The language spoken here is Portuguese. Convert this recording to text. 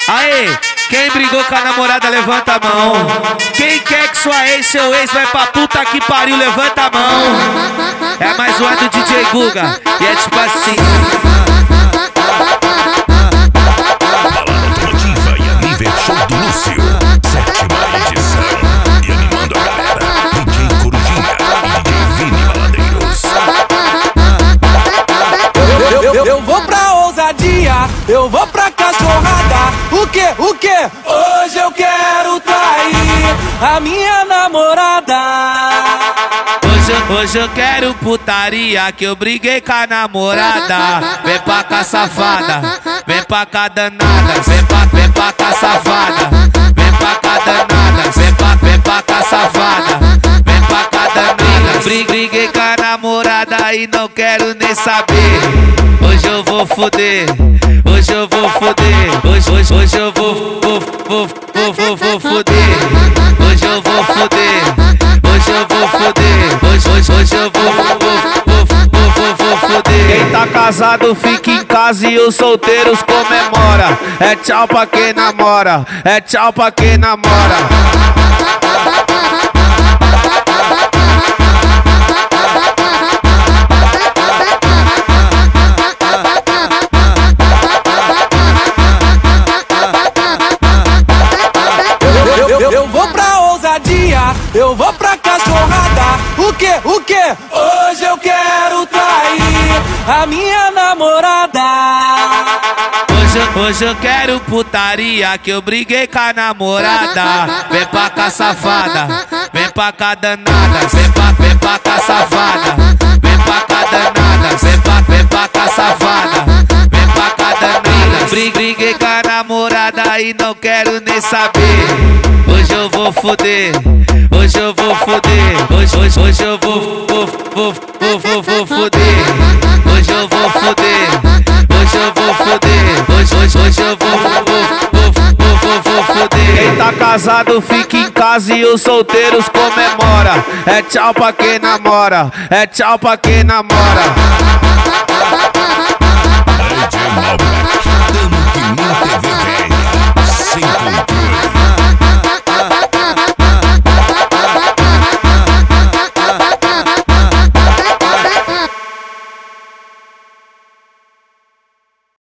Aê, quem brigou com a namorada, levanta a mão. Quem quer que sua ex, seu ex, vai pra puta que pariu, levanta a mão. É mais uma do DJ Guga, e é tipo assim. Balada automotiva e a nível show do Lúcio, 7ª edição. E animando a galera, DJ Corujinha e DJ Vini Baladeiros. Eu vou pra ousadia, eu vou pra cachorrada. O que? Hoje eu quero trair a minha namorada. Hoje eu quero putaria, que eu briguei com a namorada. Vem pra cá, safada, vem pra cá, danada. Vem pra cá, safada, vem pra cá, danada. Vem pra cá, safada, vem pra cá, danada. Briguei com a namorada e não quero nem saber. Hoje eu vou foder, hoje eu vou foder. Hoje eu vou foder. Hoje eu vou foder, hoje eu vou foder. Hoje eu vou foder. Quem tá casado fica em casa e os solteiros comemora. É tchau pra quem namora, é tchau pra quem namora. Eu vou pra ousadia, eu vou pra cachorrada. O que? Hoje eu quero trair a minha namorada. Hoje eu quero putaria, que eu briguei com a namorada. Vem pra cá, safada, vem pra cá, danada. Vem pra cá, safada, vem pra cá, danada. Vem pra cá, safada, vem pra cá, danada. Briguei com a namorada e não quero nem saber. Hoje eu vou foder, hoje eu vou foder. Hoje eu vou foder. Hoje eu vou foder, hoje eu vou foder. Hoje eu vou foder. Quem tá casado fica em casa e os solteiros comemora. É tchau pra quem namora, é tchau pra quem namora. DJ Malbec, Tamo que nem TV.